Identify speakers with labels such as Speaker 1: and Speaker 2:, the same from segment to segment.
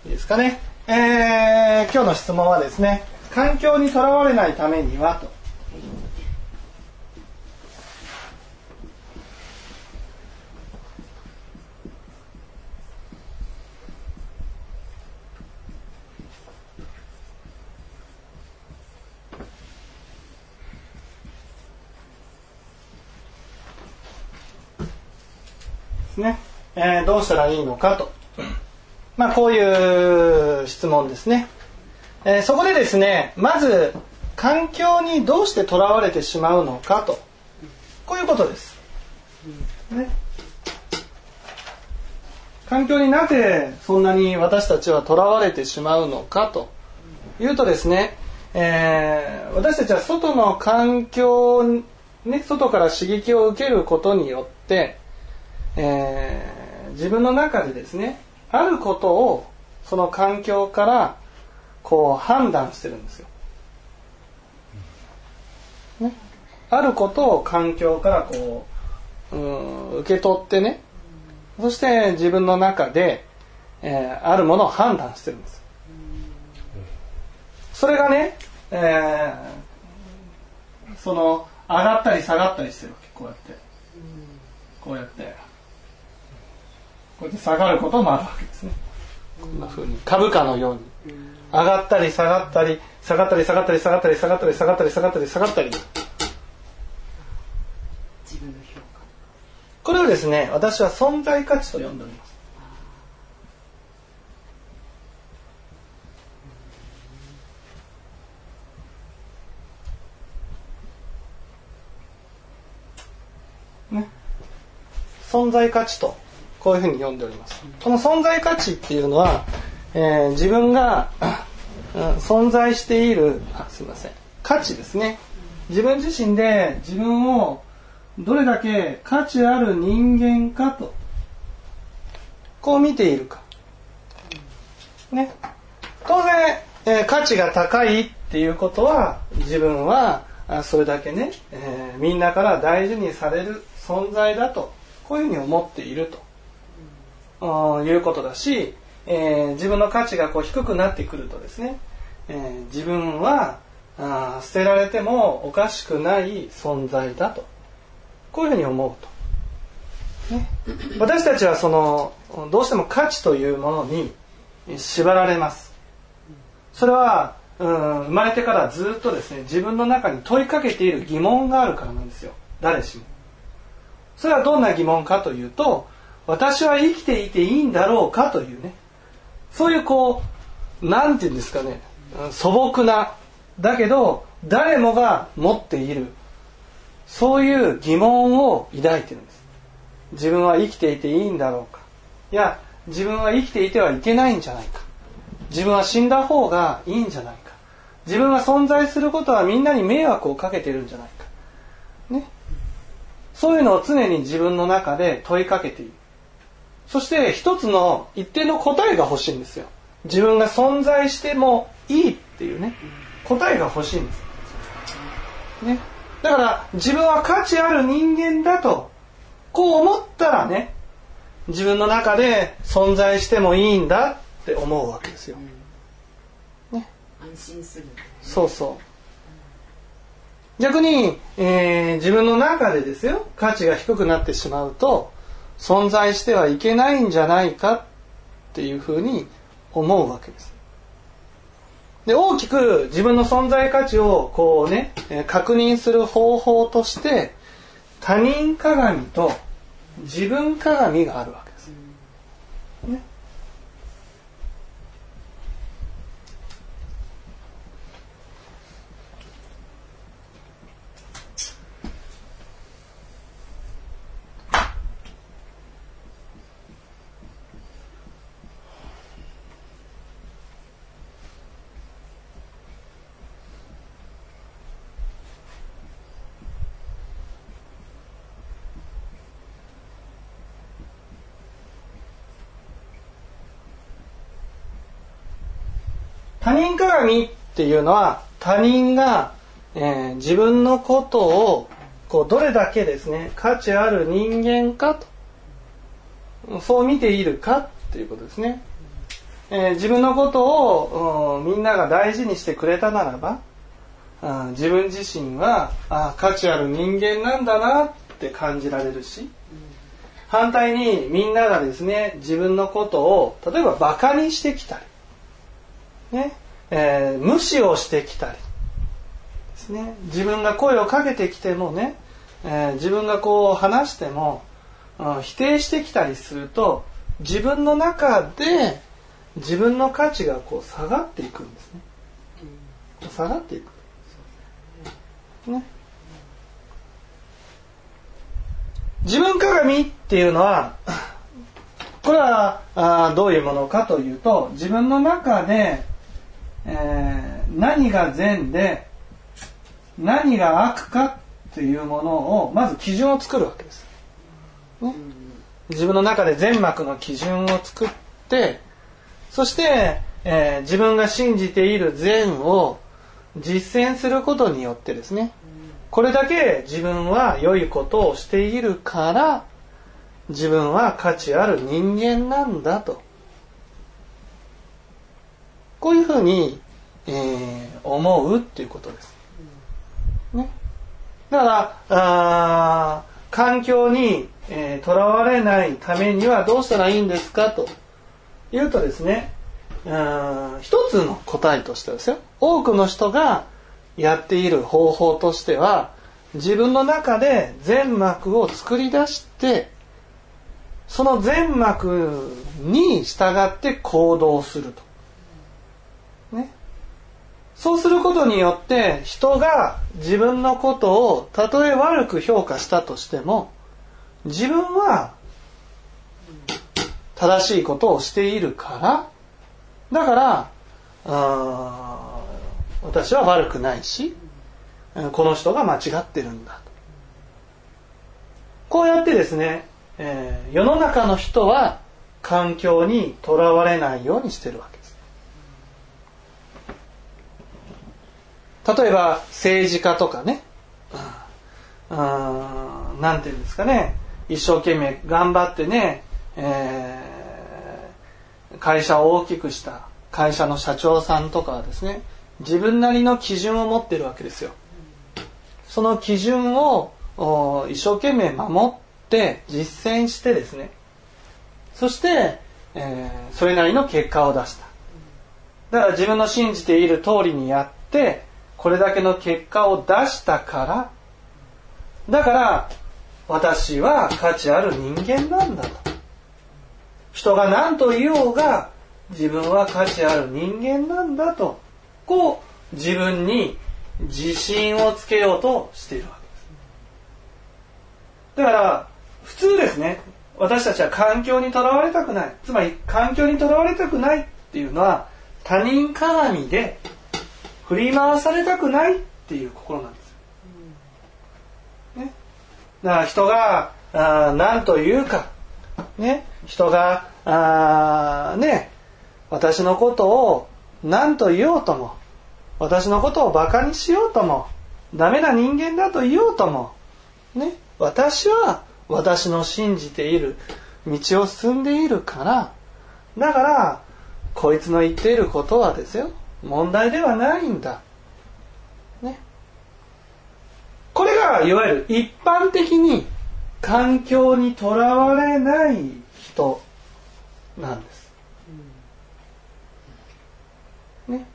Speaker 1: いいですかね。今日の質問はですね、環境にとらわれないためにはと。ね、どうしたらいいのかと、こういう質問ですね。そこでですね、まず環境にどうしてとらわれてしまうのかと、こういうことです、ね、環境になぜそんなに私たちはとらわれてしまうのかというとですね、私たちは外の環境、ね、外から刺激を受けることによって自分の中でですね、あることをその環境からこう判断してるんですよ、ね、あることを環境からこう、受け取ってね、そして自分の中で、あるものを判断してるんです。それがね、その上がったり下がったりしてるわけ。こうやってこうやって下がることもあるわけですね。こんな風に株価のように上がったり下がったり下がったり下がったり下がったり下がったり下がったり下がったり下がったり、
Speaker 2: 自分の評価、
Speaker 1: これをですね、私は存在価値と呼んでおります。ね、存在価値とこういうふうに呼んでおります。この存在価値っていうのは、自分が存在している価値ですね。自分自身で自分をどれだけ価値ある人間かとこう見ているか、ね、当然、価値が高いっていうことは自分はそれだけね、みんなから大事にされる存在だとこういうふうに思っていると、いうことだし、自分の価値がこう低くなってくるとですね、自分は捨てられてもおかしくない存在だとこういうふうに思うと、ね、私たちはそのどうしても価値というものに縛られます。それは生まれてからずっとですね、自分の中に問いかけている疑問があるからなんですよ。誰しも。それはどんな疑問かというと、私は生きていていいんだろうかというね、そういうこうなんていうんですかね、素朴なだけど誰もが持っているそういう疑問を抱いているんです。自分は生きていていいんだろうか、いや自分は生きていてはいけないんじゃないか、自分は死んだ方がいいんじゃないか、自分が存在することはみんなに迷惑をかけているんじゃないか、ね、そういうのを常に自分の中で問いかけている。そして一つの一定の答えが欲しいんですよ。自分が存在してもいいっていうね、答えが欲しいんです、ね、だから自分は価値ある人間だとこう思ったらね、自分の中で存在してもいいんだって思うわけですよ、ね、
Speaker 2: 安心する、
Speaker 1: そうそう。逆に、自分の中でですよ、価値が低くなってしまうと存在してはいけないんじゃないかっていうふうに思うわけです。で、大きく自分の存在価値をこうね、確認する方法として他人鏡と自分鏡があるわけです、ね。他人鏡っていうのは他人が、自分のことをこうどれだけですね価値ある人間かとそう見ているかっていうことですね。 自分のことをみんなが大事にしてくれたならば、自分自身は価値ある人間なんだなって感じられるし、反対にみんながですね、自分のことを例えばバカにしてきたり、ね、無視をしてきたりですね、自分が声をかけてきてもね、自分がこう話しても否定してきたりすると、自分の中で自分の価値がこう下がっていくんですね。下がっていく。ね、自分鏡っていうのは、これはどういうものかというと、自分の中で、何が善で何が悪かというものをまず基準を作るわけです、ね、自分の中で善悪の基準を作って、そして、自分が信じている善を実践することによってですね、これだけ自分は良いことをしているから自分は価値ある人間なんだと、こういうふうに、思うっていうことです、ね、だから環境にとらわれないためにはどうしたらいいんですかというとですね、一つの答えとしてですよ、多くの人がやっている方法としては、自分の中で善悪を作り出して、その善悪に従って行動すると、ね、そうすることによって人が自分のことをたとえ悪く評価したとしても、自分は正しいことをしているから、だから私は悪くないし、この人が間違ってるんだと、こうやってですね、世の中の人は環境にとらわれないようにしてるわけです。例えば政治家とかね、なんていうんですかね、一生懸命頑張ってね、会社を大きくした会社の社長さんとかはですね、自分なりの基準を持ってるわけですよ。その基準を一生懸命守って実践してですね、そして、それなりの結果を出した。だから自分の信じている通りにやってこれだけの結果を出したから、だから私は価値ある人間なんだと、人が何と言おうが自分は価値ある人間なんだと、こう自分に自信をつけようとしているわけです。だから普通ですね、私たちは環境にとらわれたくない、つまり環境にとらわれたくないっていうのは、他人絡みで振り回されたくないっていう心なんですよ、ね、だから人が何と言うか、ね、人がね、私のことを何と言おうとも、私のことをバカにしようとも、ダメな人間だと言おうとも、ね、私は私の信じている道を進んでいるから、だからこいつの言っていることはですよ、問題ではないんだ、ね、これがいわゆる一般的に環境にとらわれない人なんです、ね、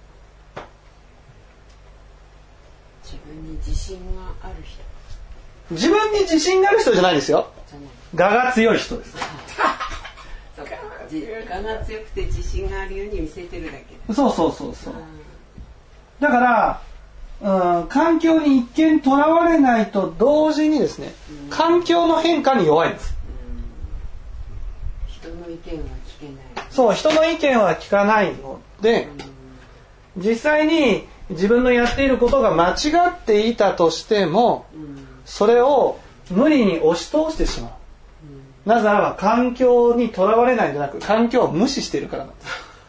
Speaker 2: 自分に自信がある人、
Speaker 1: 自分に自信がある人じゃないですよ、我が強い人です
Speaker 2: そうか、我が強くて自信があるように見せてるだけ。
Speaker 1: そうそうそうそう。だから、環境に一見とらわれないと同時にですね、環境の変化に弱いんです、
Speaker 2: 人の意見は聞けない。
Speaker 1: そう、人の意見は聞かないので、実際に自分のやっていることが間違っていたとしても、それを無理に押し通してしまう。なぜならば環境にとらわれないんじゃなく、環境を無視しているからなんです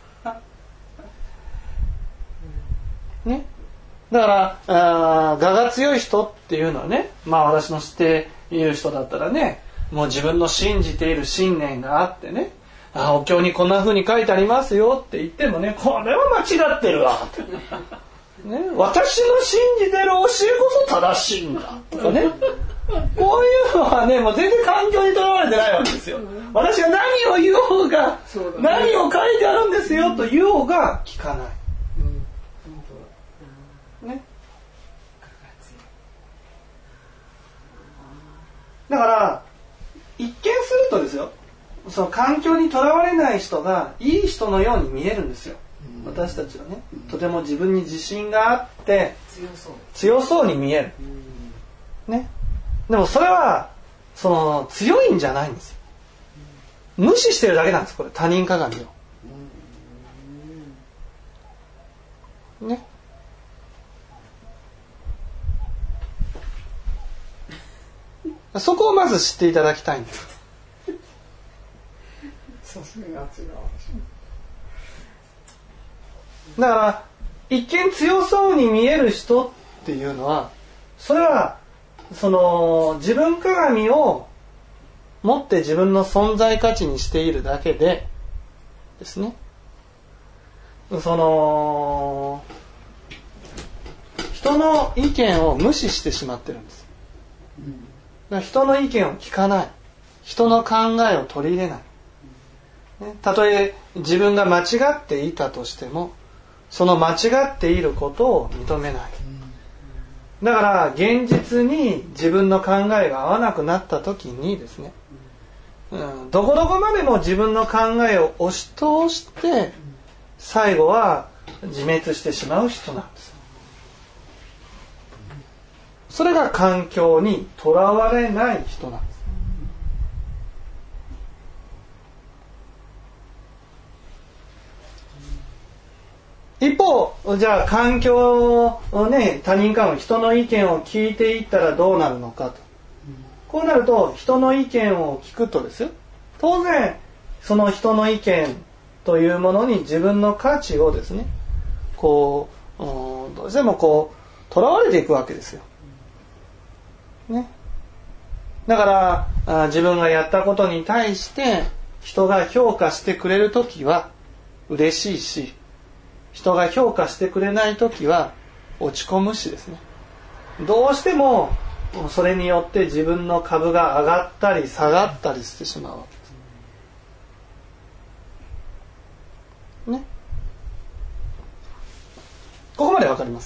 Speaker 1: ね、だから我が強い人っていうのはね、まあ私の知っている人だったらね、もう自分の信じている信念があってね、 お経にこんな風に書いてありますよって言ってもね、これは間違ってるわって、ね、私の信じてる教えこそ正しいんだとかね、こういうのはね、もう全然環境にとらわれてないわけですよ。私が何を言おうが、何を書いてあるんですよと言おうが聞かない、ね、だから一見するとですよ、その環境にとらわれない人がいい人のように見えるんですよ。私たちはね、とても自分に自信があって強そうに見える、ね、でもそれはその強いんじゃないんですよ。無視してるだけなんです、これ他人鏡を、ね、そこをまず知っていただきたいんです。だから一見強そうに見える人っていうのは、それはその自分鏡を持って自分の存在価値にしているだけでですね、その人の意見を無視してしまってるんです。だから人の意見を聞かない、人の考えを取り入れない、ね、たとえ自分が間違っていたとしてもその間違っていることを認めない。だから現実に自分の考えが合わなくなった時にですね、どこどこまでも自分の考えを押し通して最後は自滅してしまう人なんです。それが環境にとらわれない人なんです。一方、じゃあ環境をね、他人からの人の意見を聞いていったらどうなるのかと。こうなると人の意見を聞くとですよ、当然その人の意見というものに自分の価値をですね、こうどうしてもこうとらわれていくわけですよ。ね。だから自分がやったことに対して人が評価してくれるときは嬉しいし、人が評価してくれないときは落ち込むしですね、どうしてもそれによって自分の株が上がったり下がったりしてしまうわけですね。ここまでわかります？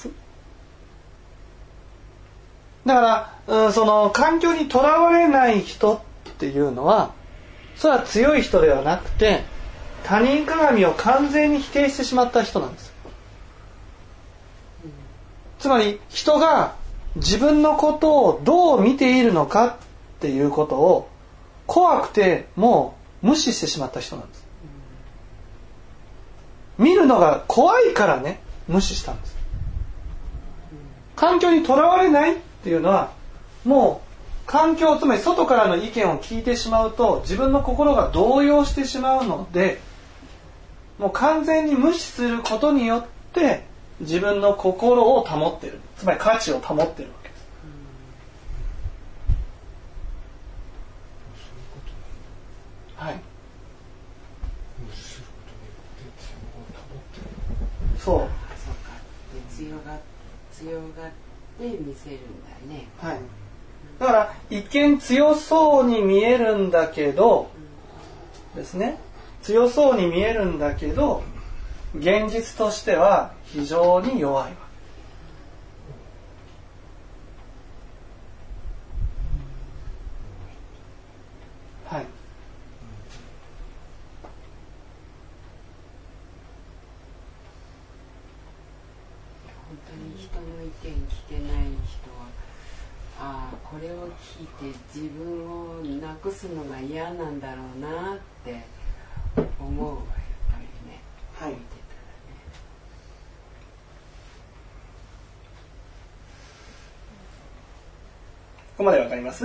Speaker 1: だからその環境にとらわれない人っていうのは、それは強い人ではなくて他人鏡を完全に否定してしまった人なんです。つまり人が自分のことをどう見ているのかっていうことを怖くてもう無視してしまった人なんです。見るのが怖いからね、無視したんです。環境にとらわれないっていうのは、もう環境、つまり外からの意見を聞いてしまうと自分の心が動揺してしまうので、もう完全に無視することによって自分の心を保っている、つまり価値を保っているわけです。はい。そう。そうか。
Speaker 2: 強がって見せるんだね。
Speaker 1: はい。だから一見強そうに見えるんだけど、ですね。強そうに見えるんだけど、現実としては非常に弱いわけ。はい。
Speaker 2: 本当に人の意見聞けない人は、これを聞いて自分をなくすのが嫌なんだろうなって思うわ、やっぱりね。
Speaker 1: はい。ここまでわかります？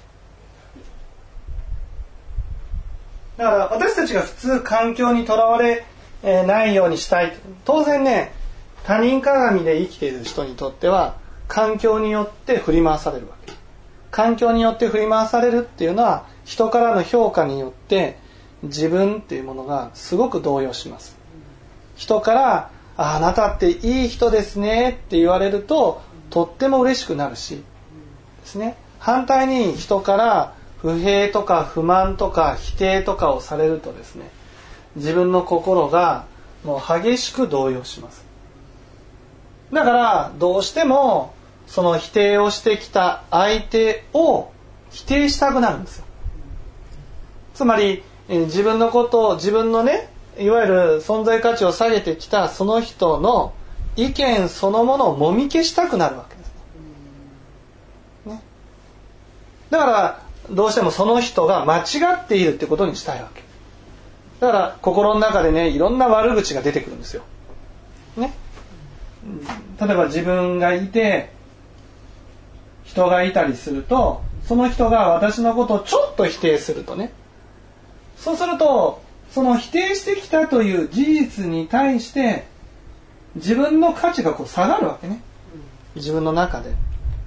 Speaker 1: だから私たちが普通環境にとらわれないようにしたい。当然ね、他人鏡で生きている人にとっては環境によって振り回されるわけ。環境によって振り回されるっていうのは、人からの評価によって自分っていうものがすごく動揺します。人からあなたっていい人ですねって言われるととっても嬉しくなるしですね。反対に人から不平とか不満とか否定とかをされるとですね、自分の心がもう激しく動揺します。だからどうしてもその否定をしてきた相手を否定したくなるんですよ。つまり自分のことを自分のね、いわゆる存在価値を下げてきたその人の意見そのものをもみ消したくなるわけですね。だからどうしてもその人が間違っているってことにしたいわけ。だから心の中でね、いろんな悪口が出てくるんですよ。ね。例えば自分がいて人がいたりすると、その人が私のことをちょっと否定するとね、そうするとその否定してきたという事実に対して自分の価値がこう下がるわけね、自分の中で。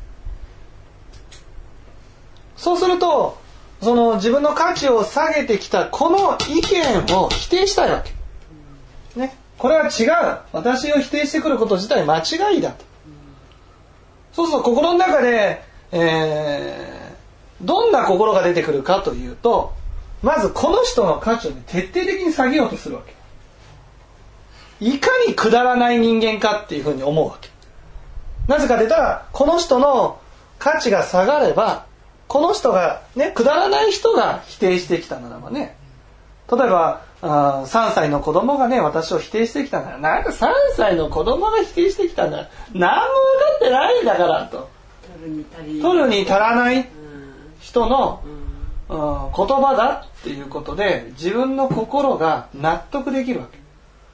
Speaker 1: そうするとその自分の価値を下げてきたこの意見を否定したいわけ、ね、これは違う、私を否定してくること自体間違いだと。そうすると心の中で、どんな心が出てくるかというと、まずこの人の価値を、ね、徹底的に下げようとするわけ。いかにくだらない人間かっていうふうに思うわけ。なぜかと言ったらこの人の価値が下がれば、この人がね、くだらない人が否定してきたならばね、例えば3歳の子供がね、私を否定してきたなら、なんか3歳の子供が否定してきたんだ、何も分かってないんだからと、取るに足らない人の言葉だっていうことで自分の心が納得できるわけ、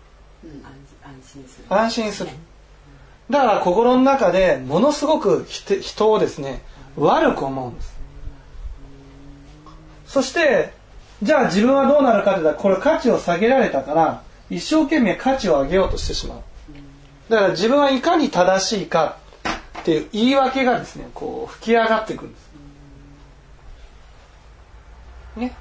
Speaker 1: 安心する。だから心の中でものすごく人をですね、悪く思うんです。そしてじゃあ自分はどうなるかというと、これ価値を下げられたから一生懸命価値を上げようとしてしまう。だから自分はいかに正しいかっていう言い訳がですね、こう吹き上がってくるんですね。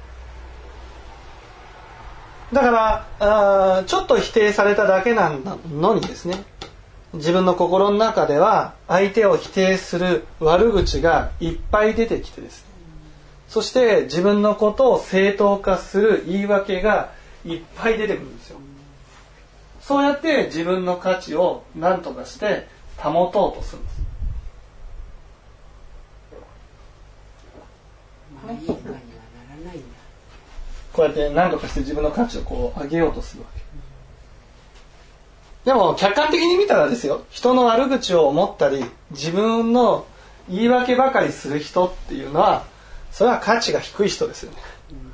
Speaker 1: だからちょっと否定されただけなのにですね、自分の心の中では相手を否定する悪口がいっぱい出てきてですね、そして自分のことを正当化する言い訳がいっぱい出てくるんですよ。そうやって自分の価値を何とかして保とうとするんです。
Speaker 2: いいかにはならないんだ。
Speaker 1: こうやって何とかして自分の価値をこう上げようとするわけ。でも客観的に見たらですよ、人の悪口を思ったり自分の言い訳ばかりする人っていうのは、それは価値が低い人ですよね。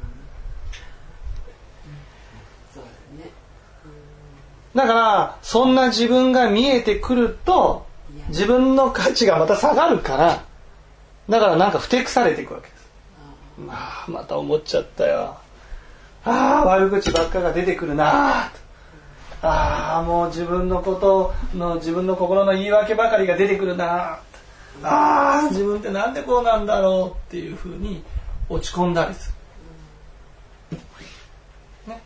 Speaker 2: そうだね。
Speaker 1: だからそんな自分が見えてくると自分の価値がまた下がるから、だからなんかふてくされていくわけです。また思っちゃったよ、悪口ばっかが出てくるな、もう自分のことの自分の心の言い訳ばかりが出てくるな、自分ってなんでこうなんだろうっていうふうに落ち込んだりする、ね、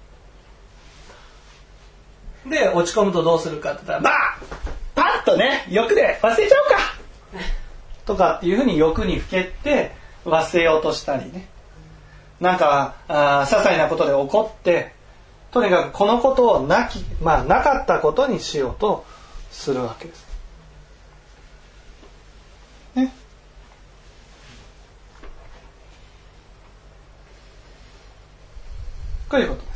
Speaker 1: で落ち込むとどうするかって言ったら、パッとね、欲で忘れちゃおうかとかっていうふうに欲にふけって忘れようとしたりね、なんか些細なことで怒ってとにかくこのことをなかったことにしようとするわけです。ね。こういうことです。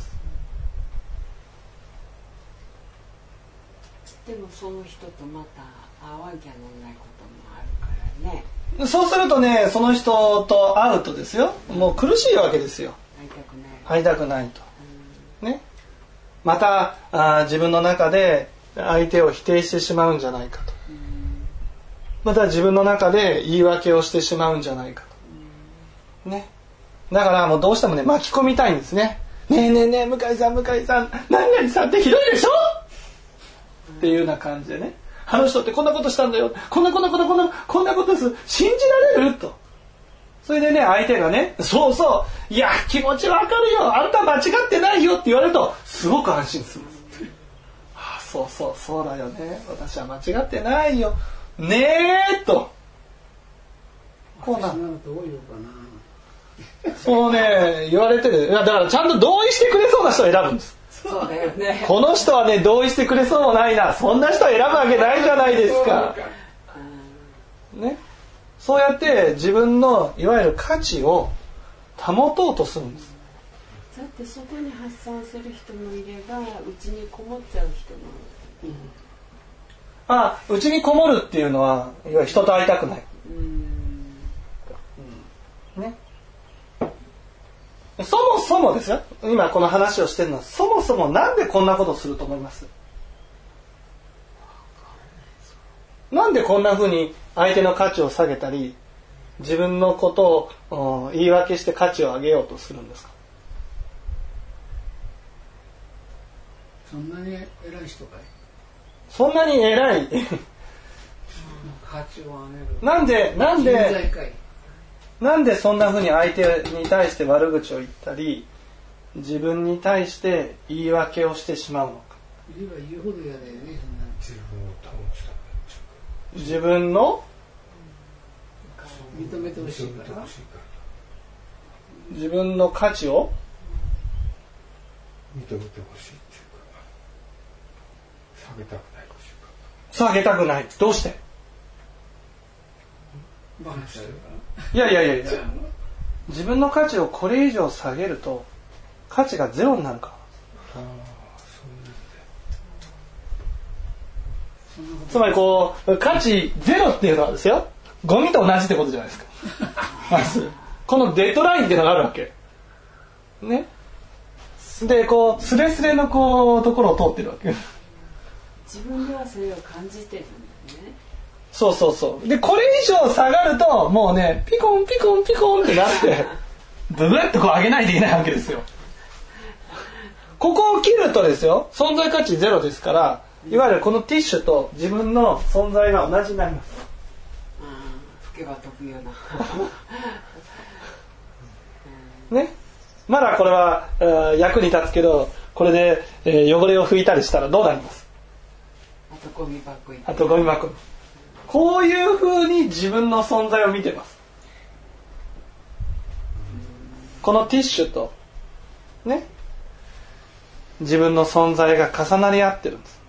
Speaker 2: でもその人とまた会わなきゃならないこともあるからね。
Speaker 1: そうするとね、その人と会うとですよ、もう苦しいわけですよ。会いたくないと。ね。また自分の中で相手を否定してしまうんじゃないかと。また自分の中で言い訳をしてしまうんじゃないかと。ね。だからもうどうしてもね、巻き込みたいんですね。ねえ向井さん、何々さんってひどいでしょっていうような感じでね。あの人ってこんなことしたんだよ、こんなことする、信じられると、 それでね、相手がね、そうそう、いや気持ちわかるよ、あんた間違ってないよって言われるとすごく安心するんです。あ、そうそうそうだよね、私は間違ってないよねえと、こうなる。そうね、言われてる。だからちゃんと同意してくれそうな人を選ぶんです。
Speaker 2: そうだよね。
Speaker 1: この人はね、同意してくれそうもないな、そんな人は選ぶわけないじゃないですか。ね、そうやって自分のいわゆる価値を保とうとするんです。
Speaker 2: だって外に発散する人もいれば、うちにこもっちゃう人もいる。
Speaker 1: うちにこもるっていうのは、いわゆる人と会いたくない。ね。そもそもですよ、今この話をしてるのは、そもそもなんでこんなことをすると思います？なんでこんな風に相手の価値を下げたり、自分のことを言い訳して価値を上げようとするんですか？
Speaker 3: そんなに偉い人かい？
Speaker 1: そんなに偉い
Speaker 3: 価値を上げる。
Speaker 1: なんでそんな風に相手に対して悪口を言ったり、自分に対して言い訳をしてしまうのか。
Speaker 3: 言えば言うほど嫌だよね。
Speaker 1: 自分の
Speaker 3: 認めてほしいから。
Speaker 1: 自分の価値を
Speaker 4: 認めてほしいっていうか、下げたくない。
Speaker 1: 下げたくない。どうして？
Speaker 3: バカしてるから。
Speaker 1: いや自分の価値をこれ以上下げると価値がゼロになるから。つまりこう価値ゼロっていうのはですよ、ゴミと同じってことじゃないですかまずこのデッドラインっていうのがあるわけね。でこうスレスレのこうところを通ってるわけ。
Speaker 2: 自分ではそれを感じてるんだよね。
Speaker 1: そうでこれ以上下がるともうね、ピコンピコンピコンってなってブブッとこう上げないといけないわけですよ。ここを切るとですよ、存在価値ゼロですから、いわゆるこのティッシュと自分の存在が同じになります。
Speaker 2: 吹けば飛ぶよ
Speaker 1: うなね、まだこれは役に立つけど、これで、汚れを拭いたりしたらどうなります？
Speaker 2: あとゴミ箱行く。
Speaker 1: あとゴミ箱。こういう風に自分の存在を見てます。このティッシュとね、自分の存在が重なり合ってるんです。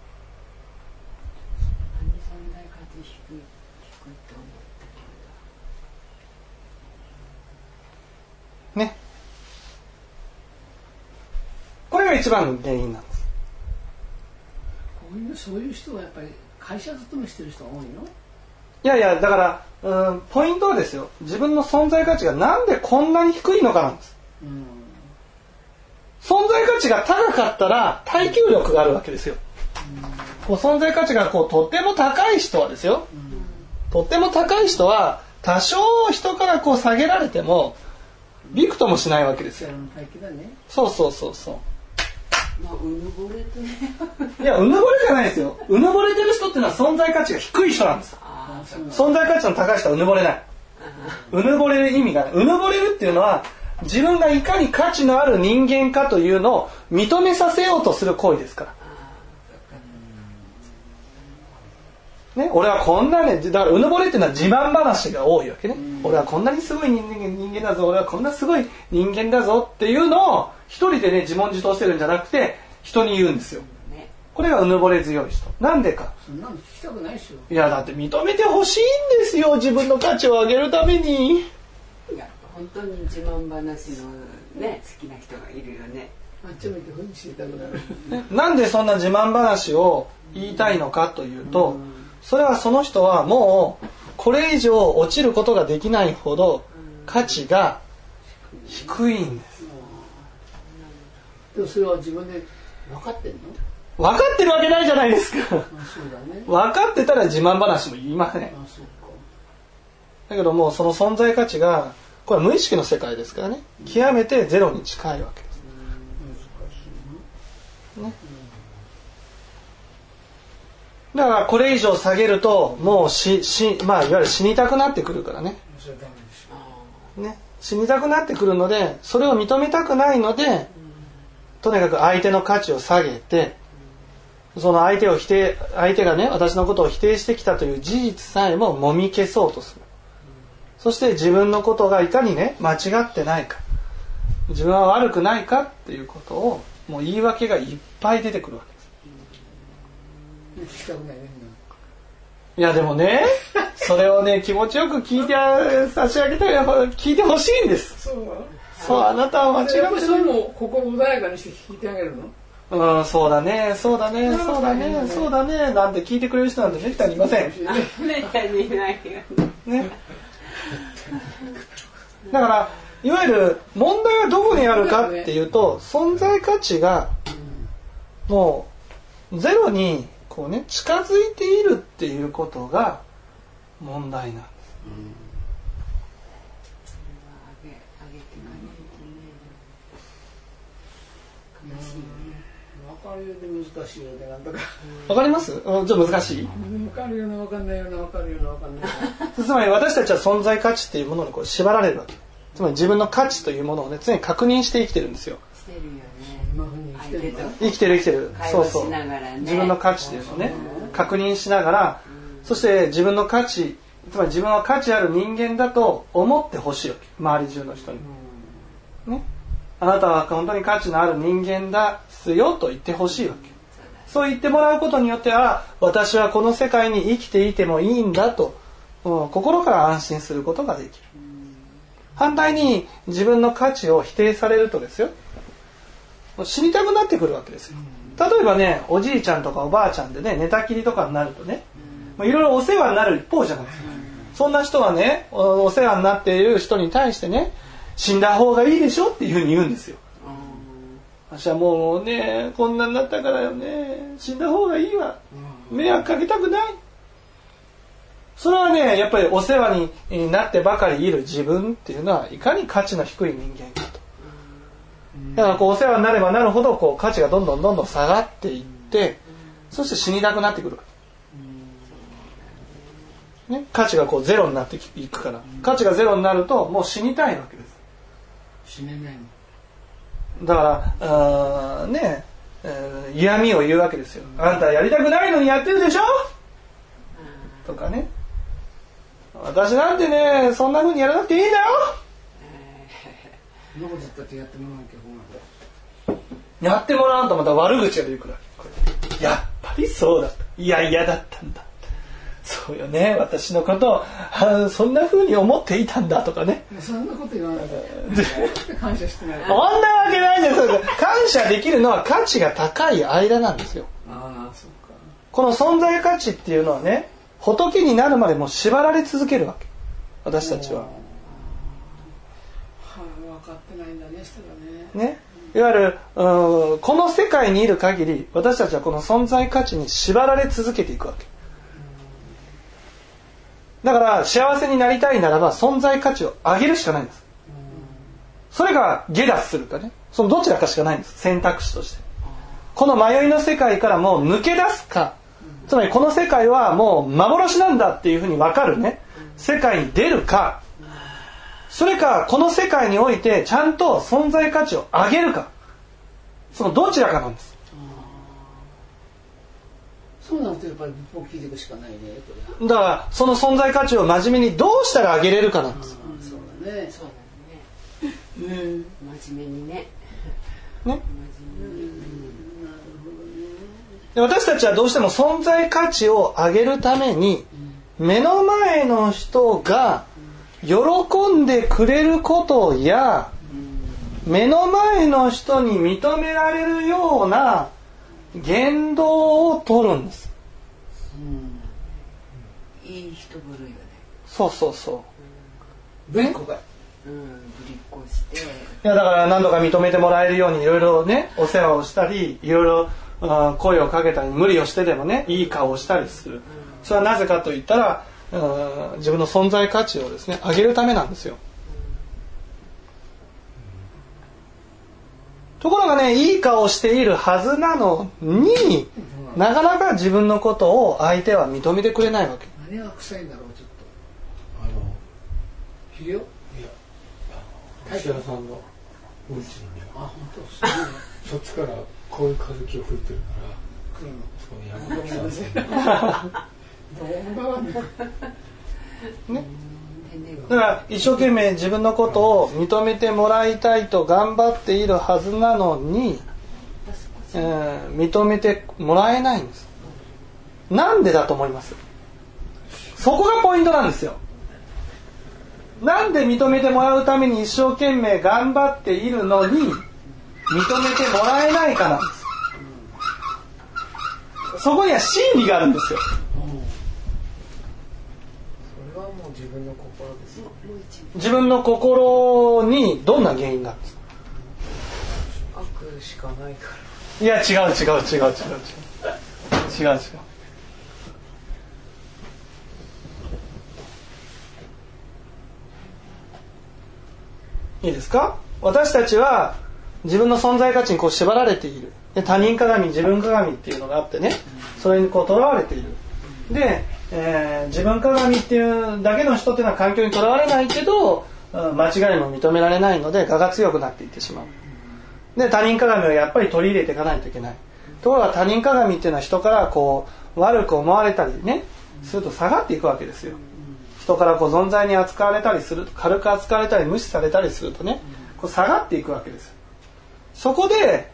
Speaker 2: 何存在価値低いと思った
Speaker 1: ね。これが一番の原因なんです。
Speaker 3: そういう人はやっぱり会社勤めしてる人が多いの？
Speaker 1: いやだからポイントはですよ、自分の存在価値がなんでこんなに低いのかなんです。存在価値が高かったら耐久力があるわけですよ。こう存在価値がこうとっても高い人はですよ、とっても高い人は多少人からこう下げられてもびくともしないわけですよ。そう
Speaker 2: まあうぬぼれてね
Speaker 1: いやうぬぼれじゃないですよ。うぬぼれてる人っていうのは存在価値が低い人なんです。存在価値の高い人はうぬぼれない。うぬぼれる意味がない。うぬぼれるっていうのは自分がいかに価値のある人間かというのを認めさせようとする行為ですから、ね、俺はこんなね、だからうぬぼれっていうのは自慢話が多いわけね。俺はこんなにすごい人間だぞ、俺はこんなすごい人間だぞっていうのを一人でね自問自答してるんじゃなくて人に言うんですよ。これがうぬぼれ強い人。なんでか。
Speaker 3: そんなの聞きたくないでしょ。
Speaker 1: いやだって認めてほしいんですよ、自分の価値を上げるために。
Speaker 2: いや本当に自慢話のね好きな人がいるよね。
Speaker 3: あっち向いてふに知りたくなる、
Speaker 1: なんでそんな自慢話を言いたいのかというと、それはその人はもうこれ以上落ちることができないほど価値が低いんです。
Speaker 3: でもそれは自分で分かってんの？
Speaker 1: 分かってるわけないじゃないですか。
Speaker 3: そうだね。
Speaker 1: 分かってたら自慢話も言いません。
Speaker 3: そうか。だ
Speaker 1: けどもうその存在価値がこれは無意識の世界ですからね、極めてゼロに近いわけです。ね、だからこれ以上下げるともうまあいわゆる死にたくなってくるからね。 ね、死にたくなってくるので、それを認めたくないので、とにかく相手の価値を下げて、その相手がね、私のことを否定してきたという事実さえももみ消そうとする。そして自分のことがいかにね、間違ってないか、自分は悪くないかっていうことを、もう言い訳がいっぱい出てくるわけです。
Speaker 3: 聞きたくないね。
Speaker 1: いやでもね、それをね、気持ちよく聞いて差し上げたい、聞いてほしいんです。そう、あなたは間違ってない。
Speaker 3: それも心穏やかにして聞いてあげるの？
Speaker 1: そうだね、そうだね、そうだね、そうだね、なんて聞いてくれる人なんてめったにいません。
Speaker 2: めったにいないよ
Speaker 1: ね。だから、いわゆる問題はどこにあるかっていうと、存在価値がもうゼロにこうね、近づいているっていうことが問題なんです。
Speaker 3: 分かるようで難しいようでなんとか。
Speaker 1: わかります？ちょっと難しい？
Speaker 3: 分かるような分かんないような分かるような分かんない。
Speaker 1: つまり私たちは存在価値っていうものにこう縛られるわけ。つまり自分の価値というものをね、常に確認して生きてるんですよ。
Speaker 2: してるよね。
Speaker 3: 今風に生きてる。
Speaker 1: 生きてる生きてる。そうそう。
Speaker 2: ね、
Speaker 1: 自分の価値っていうのをね、確認しながら、そして自分の価値、つまり自分は価値ある人間だと思ってほしいわけ。周り中の人に。ね。あなたは本当に価値のある人間ですよと言ってほしいわけ。そう言ってもらうことによっては、私はこの世界に生きていてもいいんだと、心から安心することができる。反対に自分の価値を否定されるとですよ、死にたくなってくるわけですよ。例えばね、おじいちゃんとかおばあちゃんでね、寝たきりとかになるとね、いろいろお世話になる一方じゃないですか。そんな人はね、お世話になっている人に対してね、死んだ方がいいでしょっていうふうに言うんですよ。私はもうね、こんなになったからよね、死んだ方がいいわ。迷惑かけたくない。それはね、やっぱりお世話になってばかりいる自分っていうのはいかに価値の低い人間かと。だからこうお世話になればなるほどこう価値がどんどん下がっていって、そして死にたくなってくる。ね、価値がこうゼロになっていくから、価値がゼロになるともう死にたいわけです。
Speaker 3: 死ねないの。
Speaker 1: だからね、嫌味を言うわけですよ。あんたやりたくないのにやってるでしょとかね。私なんてね、そんな風にやらなくていいんだよ。
Speaker 3: そんなこと言ったってやってもらわなきゃ困る。
Speaker 1: やってもらわんとまた悪口が出てくる。やっぱりそうだ。いや嫌だったんだ。そうよね。私のことをそんな風に思っていたんだとかね。
Speaker 3: そんなこと言わないと感謝してない。
Speaker 1: そんなわけないんですよ。感謝できるのは価値が高い間なんですよ。
Speaker 3: ああ、そうか。
Speaker 1: この存在価値っていうのはね、仏になるまでも縛られ続けるわけ。私たちは。
Speaker 3: 分かってないんだね、人がね。
Speaker 1: ね。いわゆるこの世界にいる限り、私たちはこの存在価値に縛られ続けていくわけ。だから幸せになりたいならば存在価値を上げるしかないんです。それが下脱するかね、そのどちらかしかないんです。選択肢として。この迷いの世界からもう抜け出すか、つまりこの世界はもう幻なんだっていうふうに分かるね、世界に出るか、それかこの世界においてちゃんと存在価値を上げるか、そのどちらかなんです。
Speaker 3: そうなるとやっぱり仏法を聞いていくしかないね、これ。
Speaker 1: だからその存在価値を真面目にどうしたら上げれるかなんです。
Speaker 3: そうだね。
Speaker 2: そうだね。真面目にね。
Speaker 1: ね。
Speaker 2: 真面目に。
Speaker 1: で私たちはどうしても存在価値を上げるために、目の前の人が喜んでくれることや、目の前の人に認められるような言動を取るんです。
Speaker 2: いい人ぶるよね。
Speaker 1: そうそうそう。
Speaker 3: ぶりっ子かい。
Speaker 2: ぶりっ子して。
Speaker 1: いやだから何度か認めてもらえるようにいろいろね、お世話をしたり、いろいろ声をかけたり、無理をしてでもね、いい顔をしたりする。それはなぜかといったら、自分の存在価値をですね、上げるためなんですよ。ところがね、いい顔をしているはずなのに、なかなか自分のことを相手は認めてくれないわけ。
Speaker 3: 何が臭いんだろう、ちょっと。肥料？いや。
Speaker 4: 土屋さんのうんちの匂い。
Speaker 3: あ、本当すごいね。
Speaker 4: そっちからこういう風気を吹いてるから
Speaker 3: 来るの。
Speaker 4: その山崎さん
Speaker 3: どうもね。
Speaker 1: ね、だから一生懸命自分のことを認めてもらいたいと頑張っているはずなのに、認めてもらえないんです。なんでだと思います？そこがポイントなんですよ。なんで認めてもらうために一生懸命頑張っているのに認めてもらえないかなんです。そこには真理があるんですよ。
Speaker 3: それはもう自分の心ですよ。
Speaker 1: 自分の心にどんな原因があるんですか？
Speaker 3: 悪しかないから。
Speaker 1: いや、違う。いいですか？私たちは自分の存在価値にこう縛られている。で、他人鏡、自分鏡っていうのがあってね、それにこう囚われている。で、自分鏡っていうだけの人っていうのは環境にとらわれないけど、間違いも認められないので我が強くなっていってしまう。で、他人鏡をやっぱり取り入れていかないといけない。ところが他人鏡っていうのは人からこう悪く思われたりねすると下がっていくわけですよ。人からこう存在に扱われたりすると、軽く扱われたり無視されたりするとね、こう下がっていくわけですよ。そこで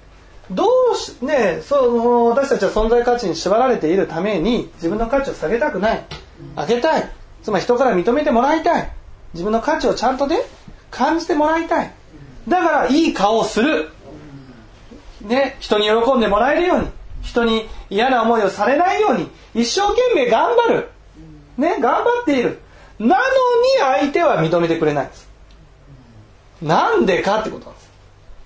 Speaker 1: 私たちは存在価値に縛られているために自分の価値を下げたくない、上げたい、つまり人から認めてもらいたい、自分の価値をちゃんとね感じてもらいたい。だからいい顔をする、ね、人に喜んでもらえるように、人に嫌な思いをされないように一生懸命頑張る、ね、頑張っている。なのに相手は認めてくれないんです。なんでかってことなんです。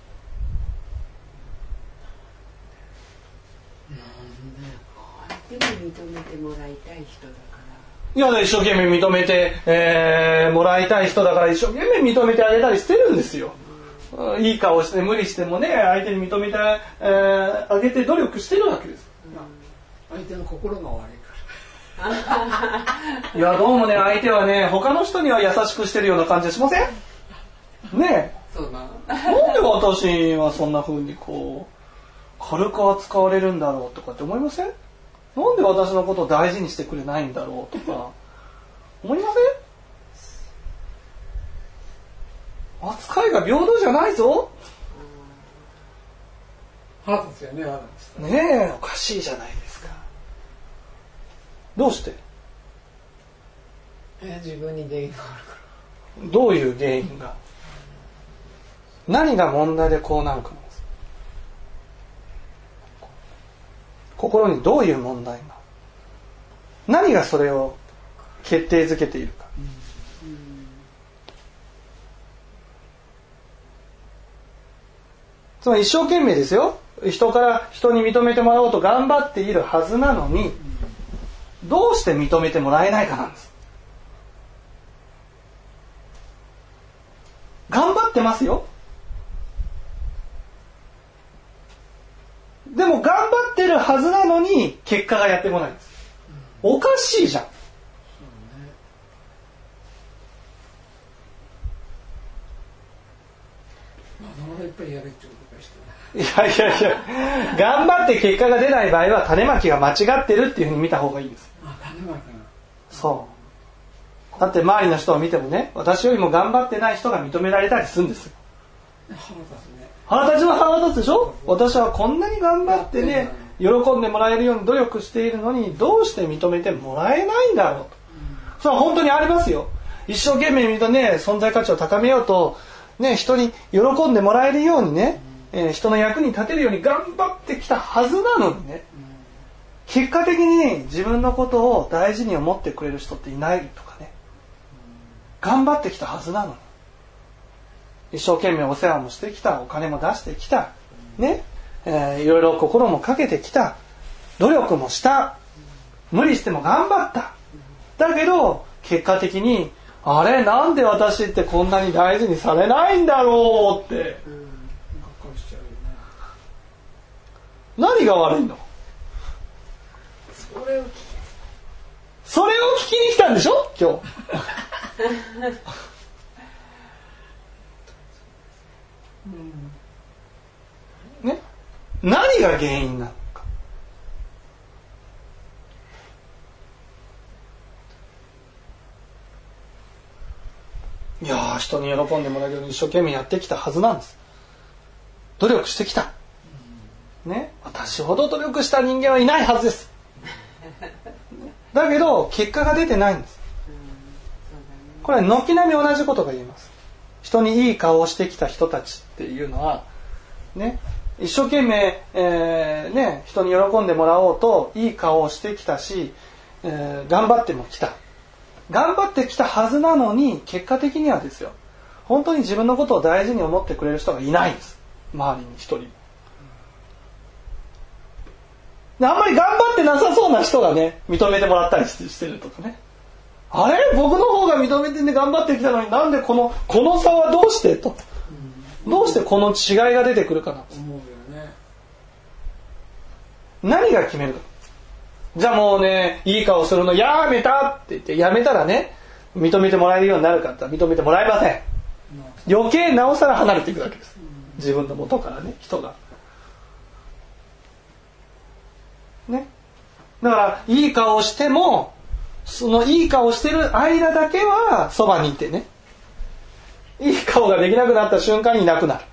Speaker 2: 相手も認めてもらいたい人だから。
Speaker 1: いや、一生懸命認めて、もらいたい人だから一生懸命認めてあげたりしてるんですよ。いい顔して無理してもね相手に認めて、あげて努力してるわけです。
Speaker 3: 相手の心が悪いから
Speaker 1: いや、どうもね相手はね他の人には優しくしてるような感じはしません？ねえ。
Speaker 2: そうな。
Speaker 1: なんで私はそんな風にこう軽く扱われるんだろうとかって思いません？なんで私のことを大事にしてくれないんだろうとか思いません？扱いが平等じゃないぞ。
Speaker 3: 腹立つよね、
Speaker 1: ねえ、おかしいじゃないですか。どうして？
Speaker 3: 自分に原因があるから。
Speaker 1: どういう原因が？何が問題でこうなるかなんです。心にどういう問題が、何がそれを決定づけているか。つまり一生懸命ですよ。人に認めてもらおうと頑張っているはずなのに、どうして認めてもらえないかなんです。頑張ってますよ。でも頑張ってるはずなのに結果がやってこないんです。おかしいじゃん。
Speaker 3: いっぱいやるってことかして。
Speaker 1: いや頑張って結果が出ない場合は種まきが間違ってるっていうふうに見た方がいいです。
Speaker 3: 種まきが。
Speaker 1: そうだって周りの人を見てもね、私よりも頑張ってない人が認められたりするんですよ。腹立つでしょ。私はこんなに頑張ってね喜んでもらえるように努力しているのにどうして認めてもらえないんだろうと。それは本当にありますよ。一生懸命存在価値を高めようとね、人に喜んでもらえるようにね、人の役に立てるように頑張ってきたはずなのにね、結果的に自分のことを大事に思ってくれる人っていないとかね、頑張ってきたはずなのに、一生懸命お世話もしてきた、お金も出してきた、ね、いろいろ心もかけてきた、努力もした、無理しても頑張った。だけど結果的にあれ、なんで私ってこんなに大事にされないんだろうって、何が悪いの？それを聞きに来たんでしょ今日。 ね、何が原因なのか。いやー、人に喜んでもらえるように一生懸命やってきたはずなんです。努力してきた、ね、私ほど努力した人間はいないはずです。だけど結果が出てないんです。これは軒並み同じことが言えます。人にいい顔をしてきた人たちっていうのはね、一生懸命、人に喜んでもらおうといい顔をしてきたし、頑張ってもきた。頑張ってきたはずなのに結果的にはですよ、本当に自分のことを大事に思ってくれる人がいないんです。周りに一人も。あんまり頑張ってなさそうな人がね、認めてもらったりしてるとかね。あれ、僕の方が認めてね、頑張ってきたのになんでこの差はどうしてと、どうしてこの違いが出てくるかなと思うよね。何が決めるか。じゃあもうね、いい顔するのやめたって言ってやめたらね、認めてもらえるようになるかって認めてもらえません。余計なおさら離れていくわけです。自分の元からね、人がね。だからいい顔をしても、そのいい顔をしてる間だけはそばにいてね、いい顔ができなくなった瞬間にいなくな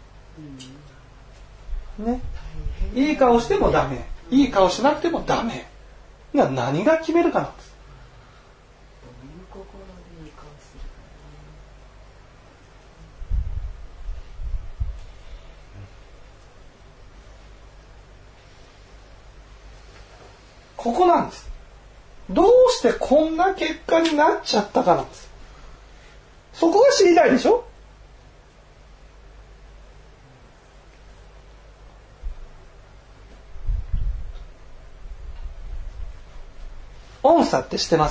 Speaker 1: る、ね、いい顔してもダメ、いい顔しなくてもダメ。何が決めるかなんです。ここなんです。どうしてこんな結果になっちゃったかなんです。そこが知りたいでしょ。音差って知ってます？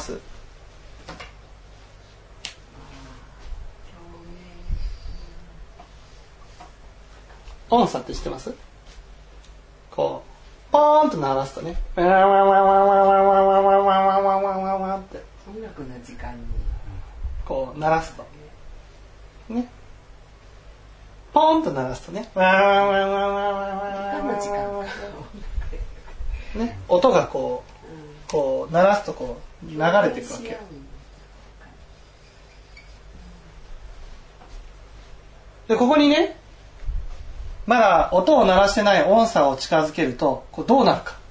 Speaker 1: 音差って知ってます？こうポーンと鳴らすとね、ワンワンワンワンワンワンワンワンワンワンワンワンワンって
Speaker 2: 音楽の時間に
Speaker 1: こう鳴らすとね、ポーンと鳴らすとね、ワンワンワンワンワンワンワンワンワンね、音がこう鳴らすとこう流れていくわけ。でここにね、まだ音を鳴らしてない音差を近づけるとこうどうなるか。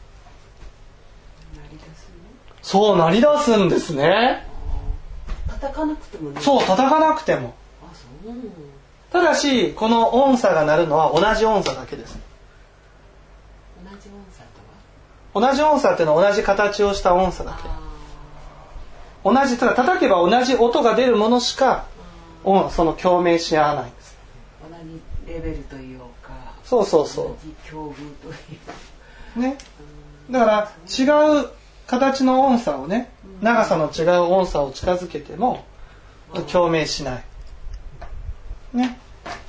Speaker 1: そう、鳴り出すんですね。
Speaker 2: 叩かなくてもね。
Speaker 1: そう、叩かなくても。
Speaker 2: あ、そう。
Speaker 1: ただしこの音差が鳴るのは同じ音差だけです。
Speaker 2: 同じ音差と
Speaker 1: は同じ音差っていうのは同じ形をした音差だけ。同じ、ただ叩けば同じ音が出るものしかその共鳴し合わないんです。
Speaker 2: 同じレベルというか、
Speaker 1: そうそうそう、
Speaker 2: 同じ境遇という
Speaker 1: ね。だから違う形の音差をね、長さの違う音差を近づけても共鳴しないね。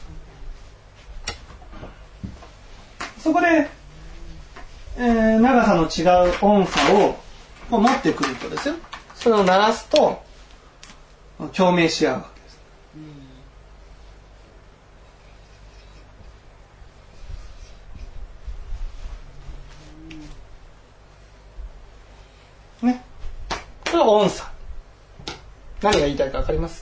Speaker 1: そこで、長さの違う音差をこう持ってくるとですよ、それを鳴らすと共鳴し合うわけです。ね。これは音差。何が言いたいか分かります？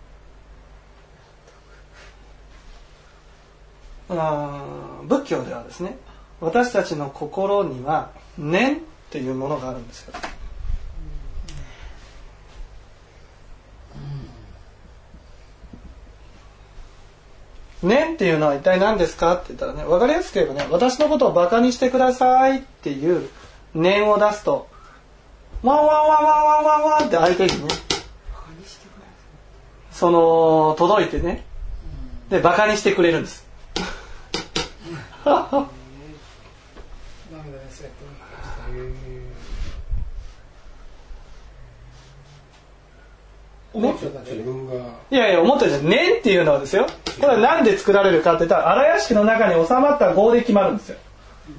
Speaker 1: 仏教ではですね、私たちの心には念っていうものがあるんですよ。念っていうのは一体何ですかって言ったらね、分かりやすく言えばね、私のことをバカにしてくださいっていう念を出すと、ワンワンワンワンワンワンワンって相手にね、その届いてね、でバカにしてくれるんです。ね、いやいや思ってるんです。念っていうのはですよ、これは何で作られるかって言ったら、荒屋敷の中に収まった業で決まるんですよ。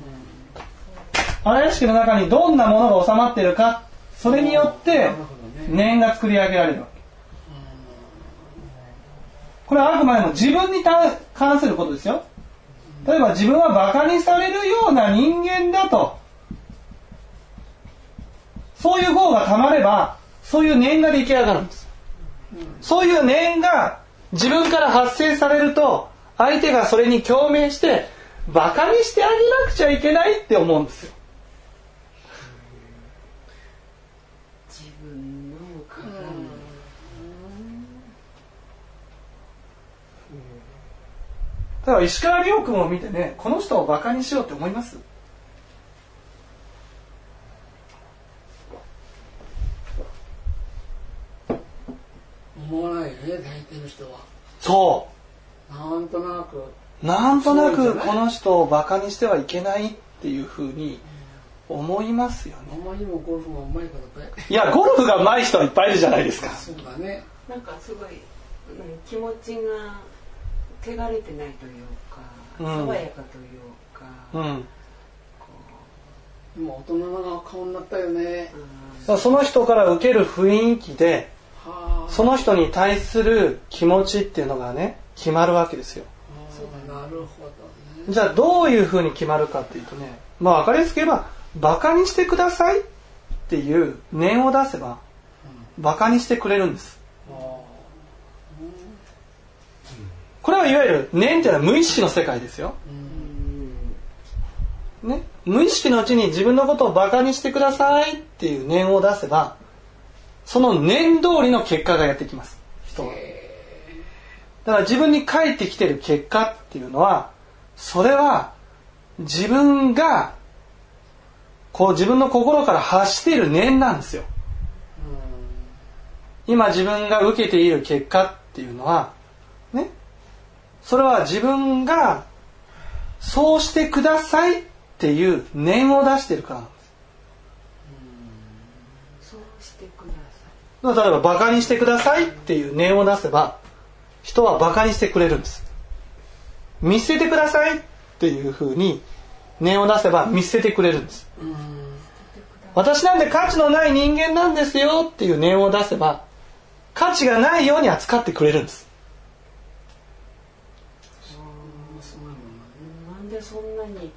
Speaker 1: 荒屋敷の中にどんなものが収まってるか、それによって念が作り上げられるわけ。 これはあくまでも自分に関することですよ。例えば自分はバカにされるような人間だと、そういう業がたまればそういう念が出来上がるんです。そういう念が自分から発生されると、相手がそれに共鳴してバカにしてあげなくちゃいけないって思うんですよ。
Speaker 2: 自分の鏡。
Speaker 1: だから石川遼君を見てね、この人をバカにしようって思います？
Speaker 3: 思わないよね、大抵の人は。
Speaker 1: そう。
Speaker 3: なんとなく
Speaker 1: この人をバカにしてはいけないっていうふうに思いますよね。
Speaker 3: あまりにもゴルフがうまいからかい。
Speaker 1: いや、ゴルフが上手い人はいっぱいいるじゃないですか。
Speaker 3: そうだね。
Speaker 2: なんかすごい気持ちが汚れてないというか、爽やかというか、
Speaker 3: 今大人の顔になったよね。
Speaker 1: その人から受ける雰囲気で、その人に対する気持ちっていうのがね、決まるわけですよ。
Speaker 3: なるほどね。
Speaker 1: じゃあどういうふうに決まるかっていうとね、まあ分かりやすく言えば、バカにしてくださいっていう念を出せば、バカにしてくれるんです。これはいわゆる念っていうのは無意識の世界ですよ。ね、無意識のうちに自分のことをバカにしてくださいっていう念を出せば、その念通りの結果がやってきます、人は。だから自分に返ってきてる結果っていうのは、それは自分がこう自分の心から発している念なんですよ。今自分が受けている結果っていうのはね、それは自分がそうしてくださいっていう念を出しているからなんです。
Speaker 2: そうしてください。
Speaker 1: 例えばバカにしてくださいっていう念を出せば、人はバカにしてくれるんです。見捨ててくださいっていうふうに念を出せば見捨ててくれるんです。私なんで価値のない人間なんですよっていう念を出せば、価値がないように扱ってくれるんです。
Speaker 2: なんでそんなに。
Speaker 4: や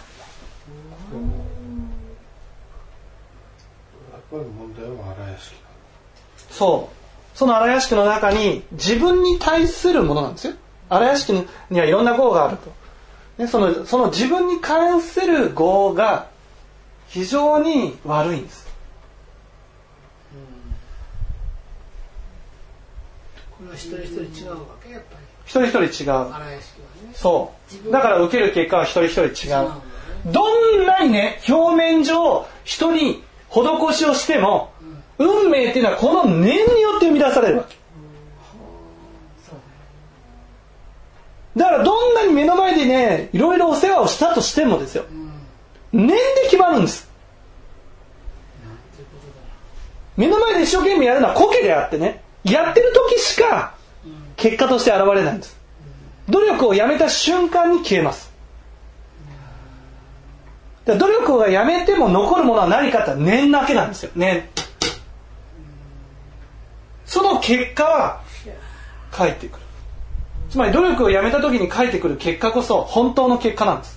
Speaker 4: っぱり問題は荒屋敷。
Speaker 1: そう。その荒屋敷の中に自分に対するものなんですよ。荒屋敷にはいろんな業があると。ね、その自分に関する業が非常に悪いんです。
Speaker 3: これは一人一人違うわけ、やっぱり。
Speaker 1: 一人一人違う。
Speaker 3: 荒屋敷はね。
Speaker 1: そう。だから受ける結果は一人一人違う。どんなにね、表面上人に施しをしても、運命っていうのはこの念によって生み出されるわけ。だからどんなに目の前でね、いろいろお世話をしたとしてもですよ、念で決まるんです。目の前で一生懸命やるのは苔であってね、やってる時しか結果として現れないんです。努力をやめた瞬間に消えます。だから努力をやめても残るものは何かって念だけなんですよ。念。その結果は返ってくる。つまり努力をやめた時に返ってくる結果こそ本当の結果なんです。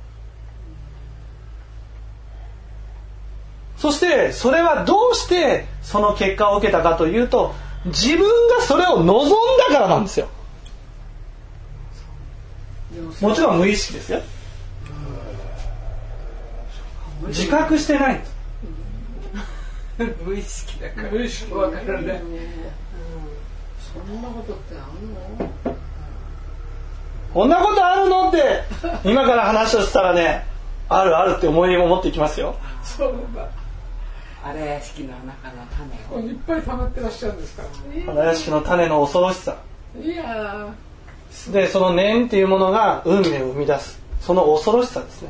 Speaker 1: そしてそれはどうしてその結果を受けたかというと、自分がそれを望んだからなんですよ。もちろん無意識ですよ。自覚してないんです。
Speaker 2: 無意識だから。
Speaker 3: 無意識
Speaker 2: わかるね。
Speaker 3: そんなことってあるの？
Speaker 1: こんなことあるのって今から話をしたらね、あるあるって思いを持っていきますよ。
Speaker 3: そうだ。
Speaker 2: 荒屋敷の中の種を
Speaker 3: いっぱい溜まってらっしゃるんですから。
Speaker 1: 荒屋敷の種の恐ろしさ。
Speaker 3: いや
Speaker 1: で、その念っていうものが運命を生み出す。その恐ろしさですね。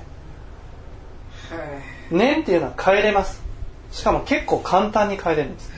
Speaker 1: 念っていうのは変えれます。しかも結構簡単に変えれるんです。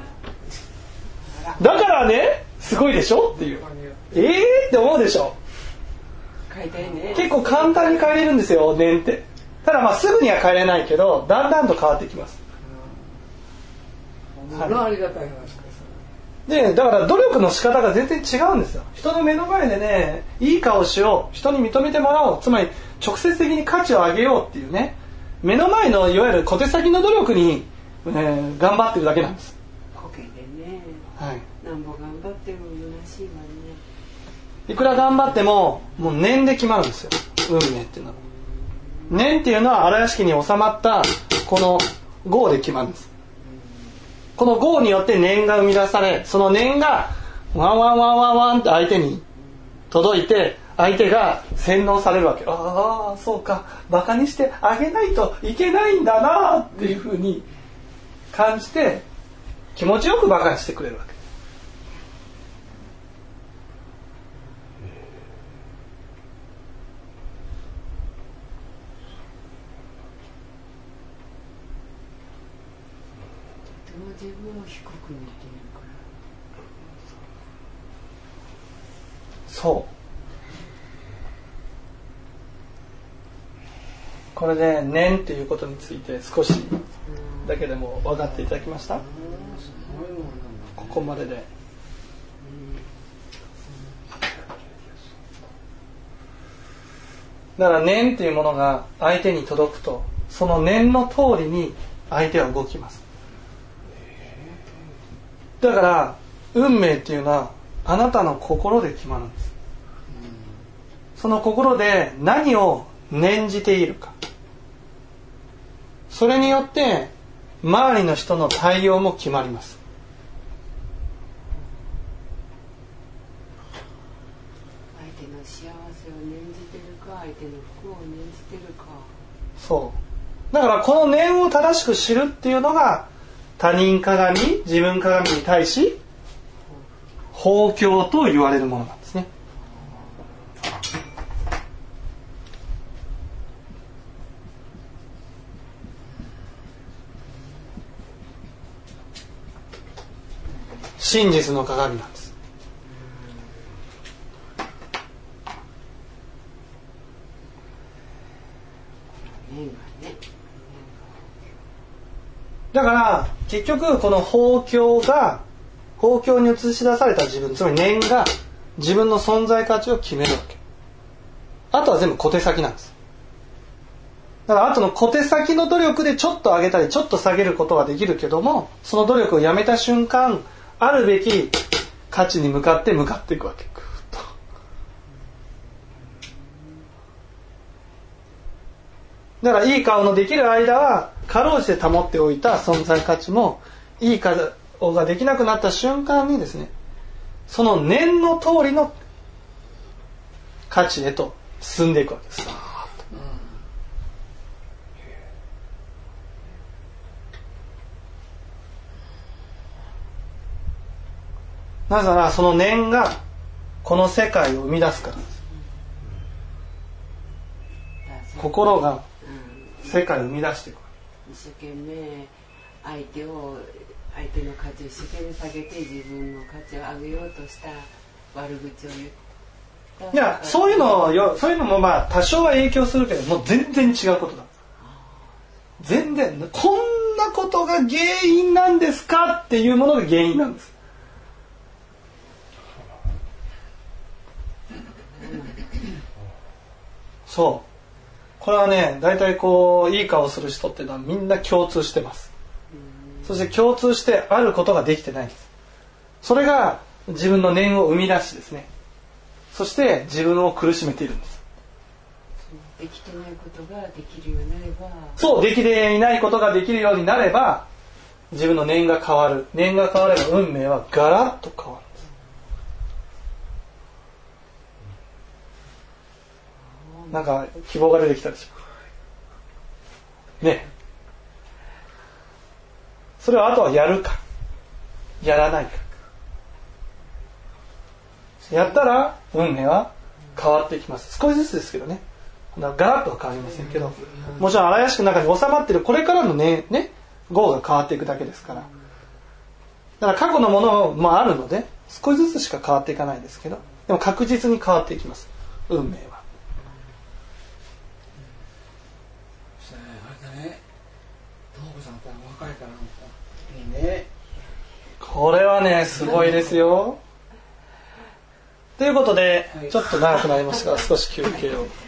Speaker 1: だからね、すごいでしょっていう。って思うでしょ。
Speaker 2: 変えたいね。
Speaker 1: 結構簡単に変えれるんですよ、念って。ただまあすぐには変えれないけど、だんだんと変わってきます。
Speaker 3: ありがたい話です。
Speaker 1: でだから努力の仕方が全然違うんですよ。人の目の前でねいい顔しよう、人に認めてもらおう、つまり直接的に価値を上げようっていうね、目の前のいわゆる小手先の努力に、頑張ってるだけなんです。
Speaker 2: こけでね、
Speaker 1: はい、
Speaker 2: なんぼ頑張っても虚しいわね。
Speaker 1: いくら頑張ってももう念で決まるんですよ、運命っていうのは。念っていうのは荒屋敷に収まったこの業で決まるんです。この業によって念が生み出され、その念がワンワンワンワンワンって相手に届いて、相手が洗脳されるわけ。ああそうか、バカにしてあげないといけないんだなっていうふうに感じて気持ちよくバカにしてくれるわけ。
Speaker 2: 自分を低く見ているから。
Speaker 1: そう。これで念っていうことについて少しだけでも分かっていただきました？ここまでで。だから念っていうものが相手に届くと、その念の通りに相手は動きます。だから運命っていうのはあなたの心で決まるんです。その心で何を念じているか、それによって周りの人の対応も決まります。
Speaker 2: 相手の幸せを念じてるか、相手の不幸を念じてるか。
Speaker 1: そう。だからこの念を正しく知るっていうのが他人鏡、自分鏡に対し法教と言われるものなんですね。真実の鏡なんです。だから結局この法教に映し出された自分、つまり念が自分の存在価値を決めるわけ。あとは全部小手先なんです。だからあとの小手先の努力でちょっと上げたりちょっと下げることはできるけども、その努力をやめた瞬間あるべき価値に向かっていくわけ。ぐーっと。だからいい顔のできる間はかろうじて保っておいた存在価値も、いい顔ができなくなった瞬間にですね、その念の通りの価値へと進んでいくわけです。なぜならその念がこの世界を生み出すからです。心が世界を生み出していく。
Speaker 2: 一生懸命相手の価値を一生懸命下げて自分の価値を上げようとした悪口を言った。
Speaker 1: いや、そういうのもまあ多少は影響するけど、もう全然違うことだ。全然こんなことが原因なんですかっていうものが原因なんです。そう。これはね、大体こういい顔する人っていうのはみんな共通してます。そして共通してあることができてないんです。それが自分の念を生み出しですね。そして自分を苦しめているんです。
Speaker 2: できてないことができるようになれば。
Speaker 1: そう、できていないことができるようになれば、自分の念が変わる。念が変われば運命はガラッと変わるんです。なんか希望が出てきたでしょ。ね。それはあとはやるかやらないか。やったら運命は変わっていきます。少しずつですけどね。ガラッとは変わりませんけど、もちろん荒屋敷の中に収まっているこれからのね業が変わっていくだけですから。だから過去のものもあるので少しずつしか変わっていかないですけど、でも確実に変わっていきます。運命は。
Speaker 3: あれだね、東子さんって若いからいいね。
Speaker 1: これはねすごいですよ。ということでちょっと長くなりましたが少し休憩を。